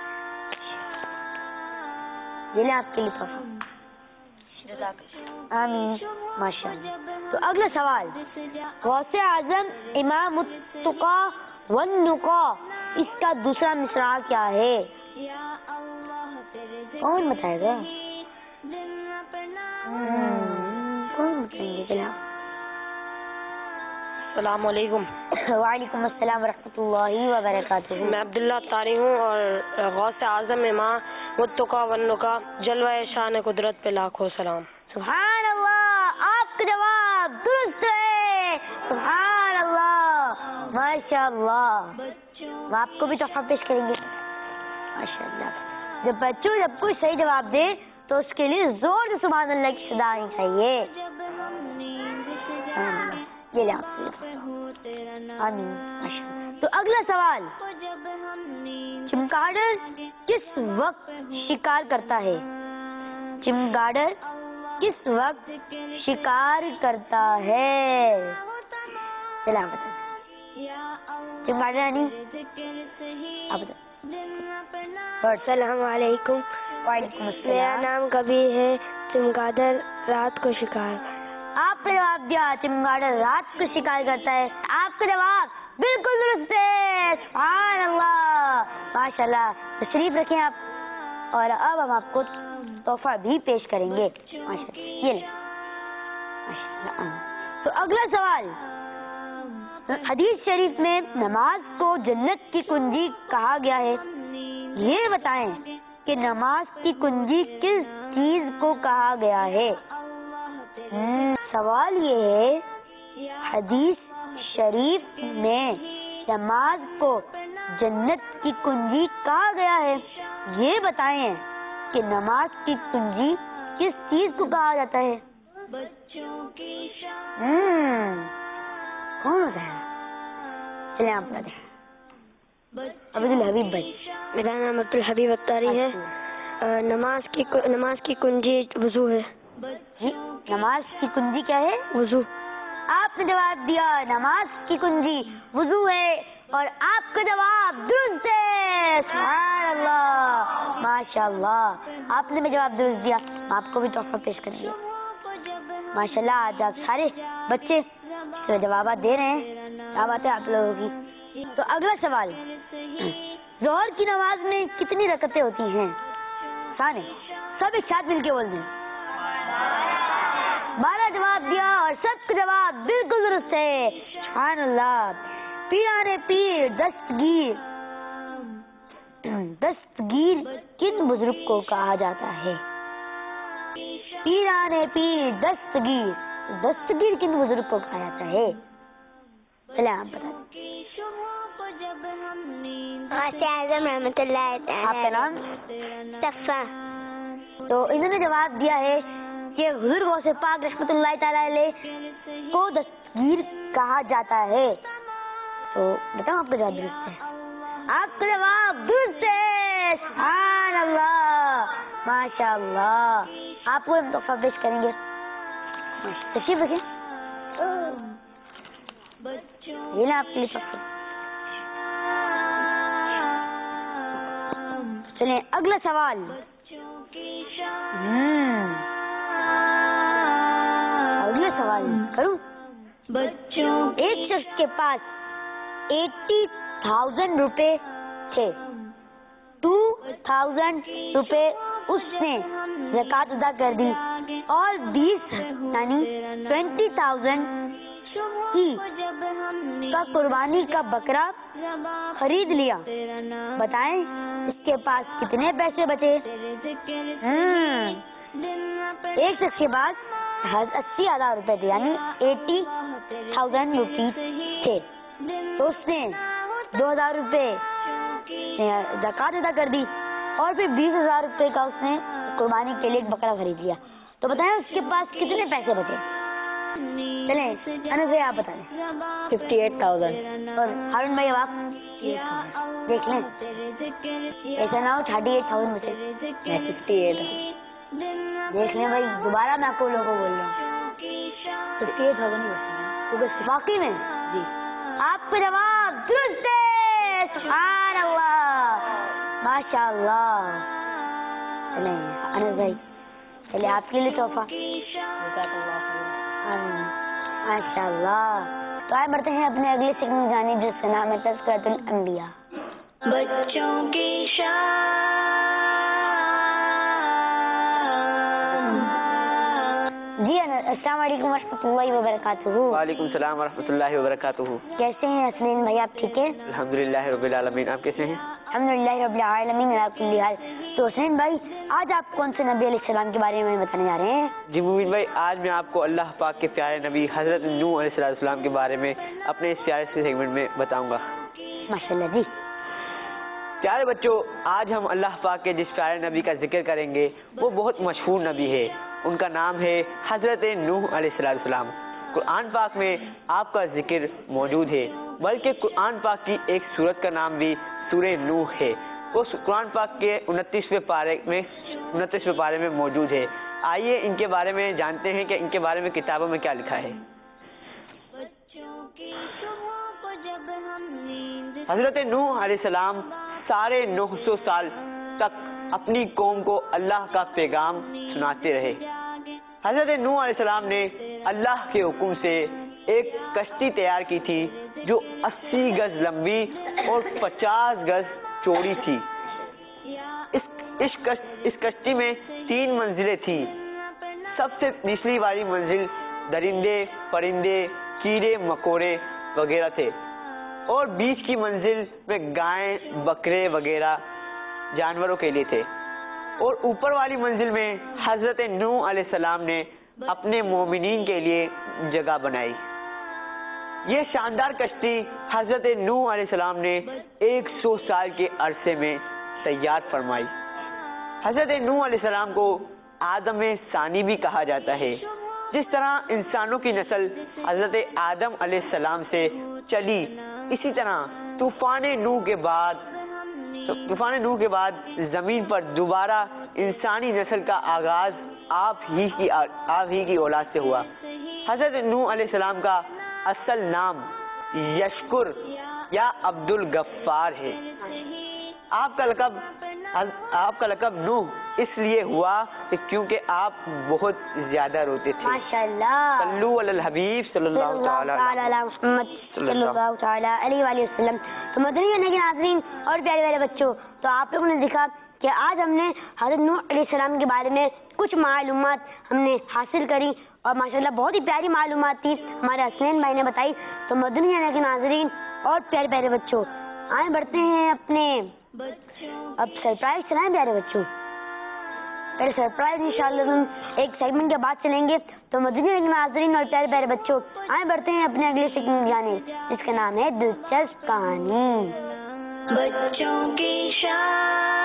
[SPEAKER 2] یہ لیں آپ کے لیے تحفہ. آمین. ماشاء اللہ. تو اگلا سوال, غوث اعظم امام التقیٰ والنقیٰ, اس کا دوسرا مصرع کیا ہے؟ کون بتائے گا؟ کون بتائیں گے؟ چلا.
[SPEAKER 3] السلام علیکم.
[SPEAKER 2] وعلیکم السلام ورحمۃ اللہ وبرکاتہ.
[SPEAKER 3] میں عبداللہ تاری ہوں اور غوث اعظم امام التقیٰ والنقیٰ جلوہ شان قدرت پہ لاکھوں سلام.
[SPEAKER 2] سبحان اللہ آپ کا جواب درست ہے. سبحان اللہ. ماشاء اللہ. ہم آپ کو بھی تحفہ پیش کریں گے. ماشاء اللہ. جب بچوں جب کوئی صحیح جواب دے تو اس کے لیے زور سے سبحان اللہ کی صدا آنی چاہیے. یہ لیں آپ. آمین. ماشاء اللہ. تو اگلا سوال, چمگادڑ کس وقت شکار کرتا ہے؟ چمگادڑ کس وقت شکار کرتا ہے؟ چلا بتا. چمگادڑ یعنی آپ بتا.
[SPEAKER 6] السلام علیکم.
[SPEAKER 2] وعلیکم
[SPEAKER 6] میرا
[SPEAKER 2] السلام.
[SPEAKER 6] نام کبیر ہے. چمگادڑ رات کو شکار.
[SPEAKER 2] آپ نے جواب دیا چمگادڑ رات کو شکار کرتا ہے. آپ کا جواب بالکل درست ہے. سبحان اللہ. ماشاء اللہ. تشریف رکھیں آپ. اور اب ہم آپ کو تحفہ بھی پیش کریں گے. ماشاء اللہ. یہ لیں. ماشاء اللہ. تو اگلا سوال, حدیث شریف میں نماز کو جنت کی کنجی کہا گیا ہے. یہ بتائیں کہ نماز کی کنجی کس چیز کو کہا گیا ہے؟ سوال یہ ہے, حدیث شریف میں نماز کو جنت کی کنجی کہا گیا ہے. یہ بتائیں کہ نماز کی کنجی کس چیز کو کہا جاتا ہے؟ ہمم کون ہوتا ہے؟ چلیں آپ بتا دیں. عبد الحبیب بھائی.
[SPEAKER 6] میرا نام عبد الحبیب اتاری ہے. نماز کی نماز کی کنجی وضو ہے.
[SPEAKER 2] جی نماز کی کنجی کیا ہے؟
[SPEAKER 6] وضو.
[SPEAKER 2] آپ نے جواب دیا نماز کی کنجی وضو ہے, اور آپ کا جواب درست ہے. سبحان اللہ. ماشاء اللہ. آپ نے بھی جواب درست دیا. آپ کو بھی تحفہ پیش کر دیا. ماشاء اللہ. آج آپ سارے بچے جوابات دے رہے ہیں. کیا بات ہے آپ لوگوں کی. تو اگلا سوال, ظہر کی نماز میں کتنی رکعتیں ہوتی ہیں؟ سانے سب ایک ساتھ مل کے بول دیں. بارہ جواب دیا اور سب کا جواب بالکل درست ہے. سبحان اللہ. پیرانے پیر دستگیر دستگیر کن بزرگ کو کہا جاتا ہے؟ پیرانے پیر دستگیر دستگیر کن بزرگ کو کہا جاتا ہے؟ چلے آپ بتا دیں.
[SPEAKER 7] غوث اعظم رحمۃ اللہ.
[SPEAKER 2] آپ کا نام؟
[SPEAKER 7] صفا.
[SPEAKER 2] تو انہوں نے جواب دیا ہے کہ حضور غوث پاک رحمۃ اللہ تعالی علیہ کو دستگیر کہا جاتا ہے. تو بتاؤ آپ کا جواب درست ہے. آپ کا جواب درست ہے. سبحان اللہ. ماشاء اللہ. آپ کو ہم تحفہ پیش کریں گے. تشریف رکھیں. یہ نا آپ کے لیے تحفہ. چلیں اگلا سوال. ہمم اگلا سوال کروں.
[SPEAKER 1] بچوں
[SPEAKER 2] ایک شخص کے پاس ایٹی تھاؤزینڈ روپے تھے. ٹو تھاؤزینڈ روپے اس نے زکوٰۃ ادا کر دی اور بیس یعنی ٹوینٹی تھاؤزینڈ کی کا قربانی کا بکرا خرید لیا. بتائیں اس کے پاس کتنے پیسے بچے؟ ہمم ایک شخص کے پاس اسی ہزار روپے تھے یعنی ایٹی تھاؤزینڈ روپیز تھے. تو اس نے دو ہزار روپے زکوٰۃ ادا کر دی اور پھر بیس ہزار روپے کا اس نے قربانی کے لیے ایک بکرا خرید لیا. تو بتائیں اس کے پاس کتنے پیسے بچے؟ چلیں انس بھائی آپ بتا دیں.
[SPEAKER 6] Fifty eight thousand.
[SPEAKER 2] اور ہارون بھائی اب آپ دیکھ لیں, ایسا نہ ہو تھرٹی ایٹ تھاؤزینڈ بچے.
[SPEAKER 6] میں ففٹی ایٹ.
[SPEAKER 2] دیکھ لیں بھائی, دوبارہ میں آپ کو لوگوں کو بول رہا ہوں ففٹی ایٹ تھاؤزینڈ بچے واقعی میں.
[SPEAKER 6] جی
[SPEAKER 2] آپ کا جواب درست ہے, سبحان اللہ, ماشاء اللہ. چلیں انس بھائی, چلے آپ کے لیے تحفہ. ماشاء اللہ. تو آئے بڑھتے ہیں اپنے اگلے سیگمنٹ جانب جس کا نام ہے تذکرۃ الانبیاء.
[SPEAKER 1] بچوں کی شان.
[SPEAKER 2] جی السلام علیکم ورحمۃ اللہ وبرکاتہ.
[SPEAKER 8] وعلیکم السلام ورحمۃ اللہ وبرکاتہ.
[SPEAKER 2] کیسے ہیں حسنین بھائی, آپ ٹھیک ہیں؟
[SPEAKER 8] الحمد للہ رب العالمین. آپ کیسے ہیں؟
[SPEAKER 2] الحمد للہ رب العالمین علی کل حال. تو حسین بھائی, آج آپ کون سے نبی علیہ السلام کے بارے میں بتانے جا رہے ہیں؟
[SPEAKER 8] جی مومن بھائی, آج میں آپ کو اللہ پاک کے پیارے نبی حضرت نوح علیہ السلام کے بارے میں اپنے اس پیارے سے سیگمنٹ میں بتاؤں گا.
[SPEAKER 2] ماشاء اللہ. جی
[SPEAKER 8] پیارے بچوں, آج ہم اللہ پاک کے جس پیارے نبی کا ذکر کریں گے وہ بہت مشہور نبی ہے. ان کا نام ہے حضرت نوح علیہ السلام. قرآن پاک میں آپ کا ذکر موجود ہے, بلکہ قرآن پاک کی ایک سورت کا نام بھی سورہ نوح ہے. وہ قرآن پاک کے انتیسویں پارے میں انتیسویں پارے میں موجود ہے. آئیے ان کے بارے میں جانتے ہیں کہ ان کے بارے میں کتابوں میں کیا لکھا ہے. حضرت نوح علیہ السلام ساڑھے نو سو سال تک اپنی قوم کو اللہ کا پیغام سناتے رہے. حضرت نوح علیہ السلام نے اللہ کے حکم سے ایک کشتی تیار کی تھی جو اسی گز لمبی اور پچاس گز چوڑی تھی. اس اس اس کشتی میں تین منزلیں تھیں. سب سے نچلی والی منزل درندے, پرندے, کیڑے مکوڑے وغیرہ تھے, اور بیچ کی منزل میں گائیں, بکرے وغیرہ جانوروں کے لیے تھے, اور اوپر والی منزل میں حضرت نوح علیہ السلام نے اپنے مومنین کے لیے جگہ بنائی. یہ شاندار کشتی حضرت نوح علیہ السلام نے ایک سو سال کے عرصے میں تیار فرمائی. حضرت نوح علیہ السلام کو آدم ثانی بھی کہا جاتا ہے. جس طرح انسانوں کی نسل حضرت آدم علیہ السلام سے چلی, اسی طرح طوفان نوح کے بعد طوفان نوح کے بعد زمین پر دوبارہ انسانی نسل کا آغاز آپ ہی کی آپ ہی کی اولاد سے ہوا. حضرت نوح علیہ السلام کا اصل نام یشکر یا عبد الغفار ہے. آپ کا لقب آپ کا لقب نوح اس لیے ہوا کہ کیونکہ آپ بہت زیادہ روتے تھے.
[SPEAKER 2] ماشاء اللہ.
[SPEAKER 8] صلو علی الحبیب صلی اللہ تعالی
[SPEAKER 2] علی محمد صلی اللہ تعالی علیہ وآلہ وسلم. تو مدنی چینل کے ناظرین اور پیارے پیارے بچوں, تو آپ لوگوں نے دیکھا کہ آج ہم نے حضرت نوح علیہ السلام کے بارے میں کچھ معلومات ہم نے حاصل کری, اور ماشاءاللہ بہت ہی پیاری معلومات تھی ہمارے حسنین بھائی نے بتائی. تو مدنی چینل کے ناظرین اور پیارے پیارے بچوں, آئیں بڑھتے ہیں اپنے اب سرپرائز چلائیں پیارے بچوں. پہلے سرپرائز انشاءاللہ ہم ایک سیگمنٹ کے بعد چلیں گے. تو مدنی چینل کے ناظرین اور پیارے پیارے بچوں, آئیں بڑھتے ہیں اپنے اگلے سیگمنٹ جانے جس کا نام ہے دلچسپ کہانی.
[SPEAKER 1] بچوں کی شان.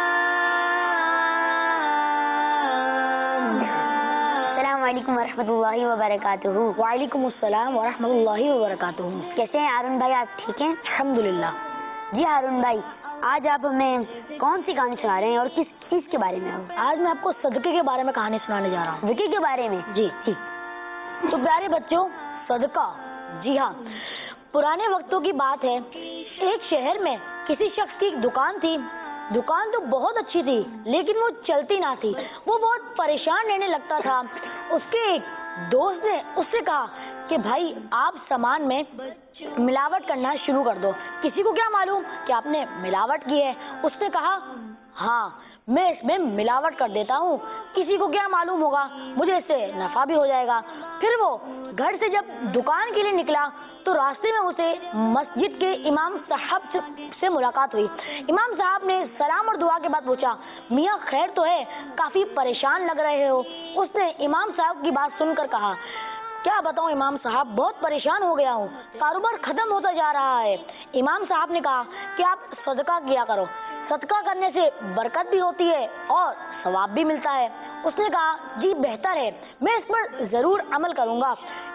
[SPEAKER 2] السلام علیکم ورحمۃ اللہ وبرکاتہ.
[SPEAKER 6] وعلیکم السلام ورحمۃ اللہ وبرکاتہ.
[SPEAKER 2] کیسے ہیں ہارون بھائی, آپ ٹھیک ہیں؟
[SPEAKER 6] الحمد للہ.
[SPEAKER 2] جی ہارون بھائی, آج آپ ہمیں کون سی کہانی سنا رہے ہیں اور کس چیز کے بارے میں؟
[SPEAKER 6] آج میں آپ کو صدقے کے بارے میں کہانی سنانے جا رہا ہوں.
[SPEAKER 2] صدقے کے بارے میں؟
[SPEAKER 6] جی جی. تو پیارے بچوں, صدقہ, جی ہاں, پرانے وقتوں کی بات ہے. ایک شہر میں کسی شخص کی ایک دکان تھی. دکان تو بہت اچھی تھی لیکن وہ چلتی نہ تھی. وہ بہت پریشان رہنے لگتا تھا. اس کے ایک دوست نے اس سے کہا کہ بھائی آپ سامان میں ملاوٹ کرنا شروع کر دو. کسی کو کیا معلوم کہ آپ نے ملاوٹ کی ہے. اس نے کہا ہاں میں اس میں ملاوٹ کر دیتا ہوں, کسی کو کیا معلوم ہوگا, مجھے اس سے نفع بھی ہو جائے گا. پھر وہ گھر سے جب دکان کے لیے نکلا تو راستے میں اسے مسجد کے امام صاحب سے ملاقات ہوئی. امام صاحب نے سلام اور دعا کے بعد پوچھا میاں خیر تو ہے, کافی پریشان لگ رہے ہو. اس نے امام صاحب کی بات سن کر کہا کیا بتاؤں امام صاحب, بہت پریشان ہو گیا ہوں, کاروبار ختم ہوتا جا رہا ہے. امام صاحب نے کہا کہ آپ صدقہ کیا کرو, صدقہ کرنے سے برکت بھی ہوتی ہے اور ثواب بھی ملتا ہے. اس نے کہا جی بہتر ہے, میں اس پر ضرور عمل کروں گا.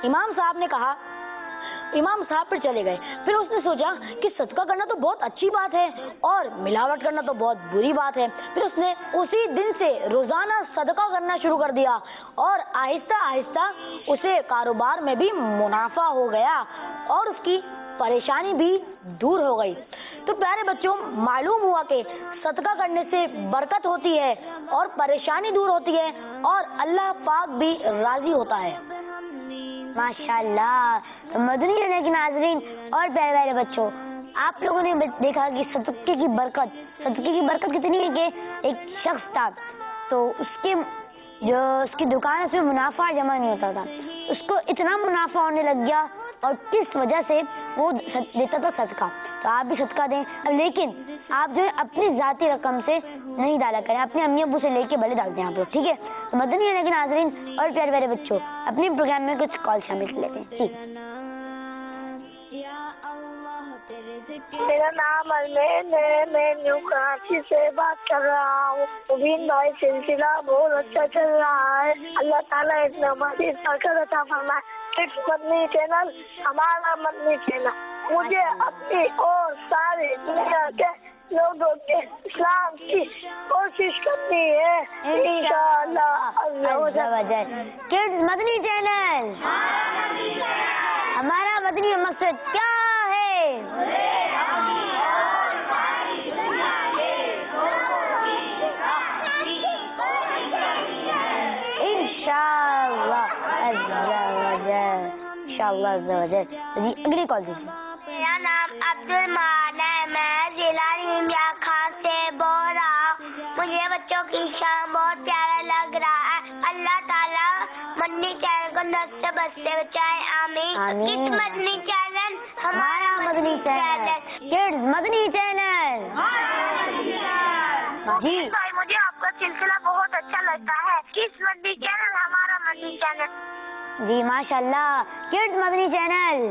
[SPEAKER 9] امام صاحب نے کہا، امام صاحب پر چلے گئے. پھر اس نے سوچا کہ صدقہ کرنا تو بہت اچھی بات ہے اور ملاوٹ کرنا تو بہت بری بات ہے. پھر اس نے اسی دن سے روزانہ صدقہ کرنا شروع کر دیا اور آہستہ آہستہ اسے کاروبار میں بھی منافع ہو گیا اور اس کی پریشانی بھی دور ہو گئی. تو پیارے بچوں، معلوم ہوا کہ صدقہ کرنے سے برکت ہوتی ہے اور پریشانی دور ہوتی ہے اور اللہ پاک بھی راضی ہوتا ہے.
[SPEAKER 2] ماشاء اللہ. تو مدنی چینل کے ناظرین اور پیارے پیارے بچوں، آپ لوگوں نے دیکھا کہ صدقے کی برکت صدقے کی برکت کتنی ہے کہ ایک شخص تھا تو اس کے جو اس کی دکان سے منافع جمع نہیں ہوتا تھا، اس کو اتنا منافع ہونے لگ گیا اور کس وجہ سے وہ دیتا تھا صدقہ. تو آپ بھی صدقہ دیں، لیکن آپ جو ہے اپنی ذاتی رقم سے نہیں ڈالا کریں، اپنے امی ابو سے لے کے بھلے ڈالتے ہیں آپ لوگ، ٹھیک ہے. تو مدنی چینل کے ناظرین اور پیارے پیارے بچوں، اپنے پروگرام میں کچھ کال شامل کر لیتے ہیں. ٹھیک.
[SPEAKER 7] میرا نام ارمین ہے، میں نیو کراچی سے بات کر رہا ہوں. مبین بھائی سلسلہ بہت اچھا چل رہا ہے، اللہ تعالیٰ اتنا مزید برکت عطا فرمائے. کڈس مدنی چینل ہمارا مدنی چینل مجھے اپنی اور سارے دنیا کے لوگوں کے اسلام کی کوشش کرنی ہے انشاءاللہ.
[SPEAKER 2] کڈس مدنی چینل ہمارا مدنی مقصد کیا ہے؟ انشاءاللہ انشاءاللہ. جی اگلی کال دیجیے.
[SPEAKER 7] میرا نام عبد الرحمان ہے، میں ضلع رنجا خان سے بول رہا ہوں. مجھے بچوں کی شان بہت پیارا لگ رہا ہے. اللہ تعالیٰ مدنی چینل کو نفس سے بچتے بچائے. آمین. کس مدنی چینل؟ ہمارا Madani channel.
[SPEAKER 2] Kids Madani channel.
[SPEAKER 7] جی بھائی، مجھے آپ کا سلسلہ بہت اچھا لگتا ہے. کس مدنی چینل؟ ہمارا مدنی چینل.
[SPEAKER 2] جی ماشاء اللہ. Kids Madani channel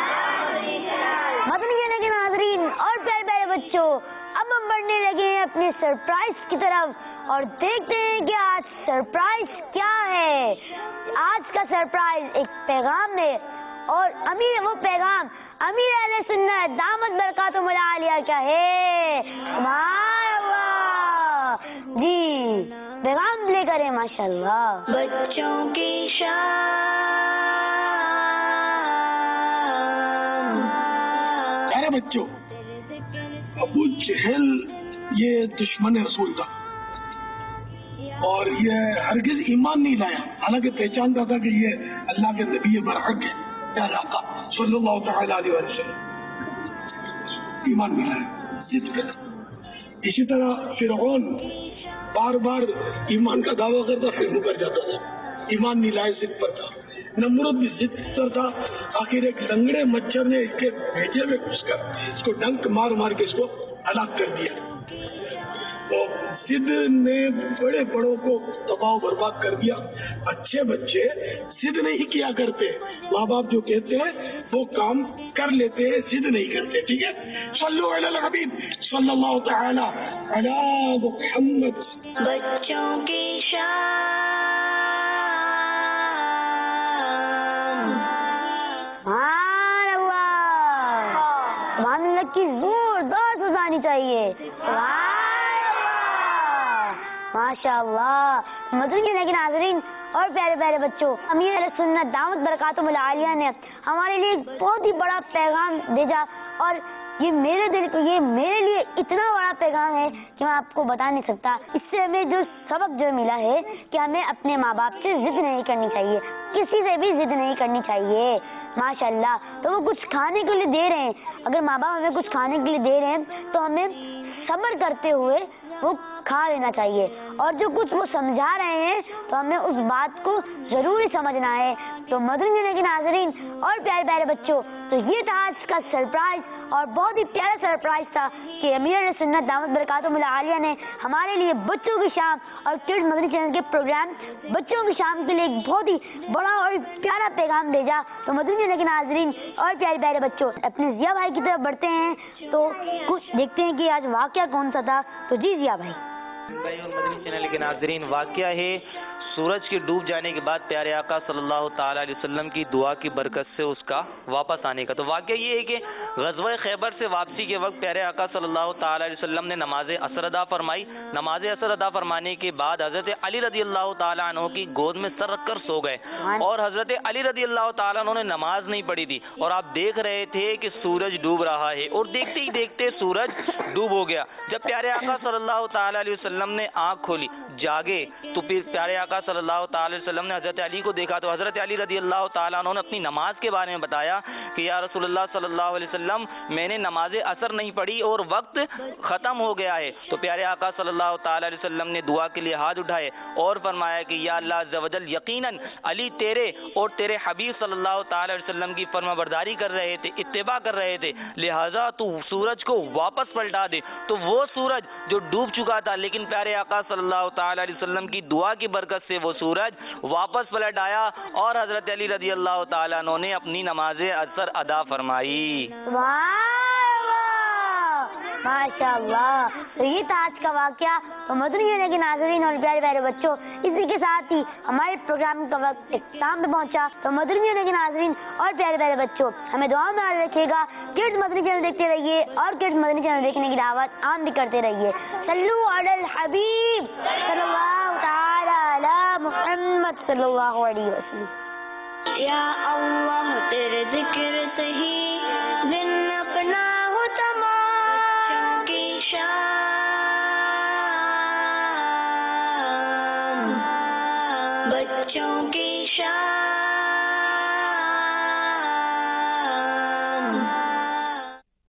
[SPEAKER 2] Madani channel کے ناظرین اور پیارے پیارے بچوں، اب ہم بڑھنے لگے ہیں اپنے سرپرائز کی طرف اور دیکھتے ہیں کہ آج سرپرائز کیا ہے. آج کا سرپرائز ایک پیغام ہے اور امیر وہ پیغام امیر اہل سنت دامت برکاتہم العالیہ کا ہے. سبحان اللہ. جی پیغام لے کر ہے ماشاء اللہ.
[SPEAKER 1] بچوں کی شان.
[SPEAKER 10] پیارے بچوں، ابو جہل یہ دشمن رسول تھا اور یہ ہرگز ایمان نہیں لایا، حالانکہ پہچانتا تھا کہ یہ اللہ کے نبی برحق ہے آقا صلی اللہ تعالی علیہ وسلم. ایمان نہیں لایا، ضد کرا. اسی طرح فرعون بار بار ایمان کا دعویٰ کرتا پھر مکر جاتا تھا، ایمان نہیں لائے، ضد پر تھا. نمرود بھی ضد پر تھا. آخر ایک لنگڑے مچھر نے اس کے بھیجے میں گھس کر اس کو ڈنک مار مار کے اس کو ہلاک کر دیا. تو ضد نے بڑے بڑوں کو تباہ و برباد کر دیا. اچھے بچے ضد نہیں کیا کرتے، ماں باپ جو کہتے ہیں وہ کام کر لیتے ہیں، ضد نہیں کرتے. ٹھیک ہے. صلو علی الحبیب صلی اللہ تعالی علی محمد.
[SPEAKER 1] بچوں کی شان.
[SPEAKER 2] سبحان اللہ. سبحان اللہ کی زوردار سزانی چاہیے. ماشاء اللہ. مدنی چینل کے ناظرین اور پیارے پیارے بچوں، امیر اہل سنت دامت برکاتہم العالیہ نے ہمارے لیے بہت ہی بڑا پیغام بھیجا اور یہ میرے دل کو یہ میرے لیے اتنا بڑا پیغام ہے کہ میں آپ کو بتا نہیں سکتا. اس سے ہمیں جو سبق جو ملا ہے کہ ہمیں اپنے ماں باپ سے ضد نہیں کرنی چاہیے، کسی سے بھی ضد نہیں کرنی چاہیے. ماشاء اللہ. تو وہ کچھ کھانے کے لیے دے رہے ہیں، اگر ماں باپ ہمیں کچھ کھانے کے لیے دے رہے ہیں تو ہمیں صبر کرتے ہوئے وہ کھا لینا چاہیے، اور جو کچھ وہ سمجھا رہے ہیں تو ہمیں اس بات کو ضروری سمجھنا ہے. تو مدنی چینل کے ناظرین اور پیارے پیارے بچوں، تو یہ تھا آج کا سرپرائز اور بہت ہی پیارا سرپرائز تھا کہ امیر اہل سنت دامت برکاتہم العالیہ نے ہمارے لیے بچوں کی شام اور کڈس مدنی چینل کے پروگرام بچوں کی شام کے لیے ایک بہت ہی بڑا اور پیارا پیغام بھیجا. تو مدنی چینل کے ناظرین اور پیارے پیارے بچوں، اپنے ضیاء بھائی کی طرف بڑھتے ہیں تو کچھ دیکھتے ہیں کہ آج واقعہ کون سا تھا. تو جی ضیاء بھائی.
[SPEAKER 11] مدنی چینل کے ناظرین، واقعہ ہے سورج کے ڈوب جانے کے بعد پیارے آقا صلی اللہ تعالی علیہ وسلم کی دعا کی برکت سے اس کا واپس آنے کا. تو واقعہ یہ ہے کہ غزوہ خیبر سے واپسی کے وقت پیارے آقا صلی اللہ تعالی علیہ وسلم نے نماز اثر ادا فرمائی. نماز اثر ادا فرمانے کے بعد حضرت علی رضی اللہ تعالیٰ عنہ کی گود میں سر رکھ کر سو گئے, اور حضرت علی رضی اللہ تعالیٰ عنہ نے نماز نہیں پڑھی تھی, اور آپ دیکھ رہے تھے کہ سورج ڈوب رہا ہے, اور دیکھتے ہی دیکھتے سورج ڈوب ہو گیا. جب پیارے آقا صلی اللہ تعالی علیہ وسلم نے آنکھ کھولی, جاگے, تو پھر پیارے آقا صلی اللہ تعالی علیہ وسلم نے حضرت علی کو دیکھا, تو حضرت علی رضی اللہ تعالیٰ عنہ نے اپنی نماز کے بارے میں بتایا کہ یا رسول اللہ صلی اللہ علیہ وسلم, میں نے نماز اثر نہیں پڑھی اور وقت ختم ہو گیا ہے. تو پیارے آقا صلی اللہ تعالی علیہ وسلم نے دعا کے لیے ہاتھ اٹھائے اور فرمایا کہ یا اللہ عز و جل, یقیناً علی تیرے اور تیرے حبیب صلی اللہ تعالی علیہ وسلم کی فرما برداری کر رہے تھے, اتباع کر رہے تھے, لہٰذا تو سورج کو واپس پلٹا دے. تو وہ سورج جو ڈوب چکا تھا, لیکن پیارے آقا صلی اللہ تعالی علیہ وسلم کی دعا کی برکت سے وہ سورج واپس پلٹ آیا, اور حضرت علی رضی اللہ تعالیٰ عنہ نے اپنی نماز اثر ادا فرمائی.
[SPEAKER 2] ماشاء اللہ. تو یہ تھا آج کا واقعہ. تو مدنی چینل کے ناظرین اور پیارے پیارے بچوں, اسی کے ساتھ ہی ہمارے پروگرام کا وقت اختتام پہ پہنچا. تو مدنی چینل کے ناظرین اور پیارے پیارے بچوں, ہمیں دعا میں یاد رکھیے گا, کڈز مدنی چینل دیکھتے رہیے, اور کڈز مدنی چینل دیکھنے کی دعوت عام بھی کرتے رہیے. صلو علی الحبیب صلی اللہ تعالی علی محمد صلی اللہ علیہ وسلم.
[SPEAKER 1] یا اللہ تیرے ذکر سے ہی دن اپنا ہو تمام کی شان, بچوں کی شان.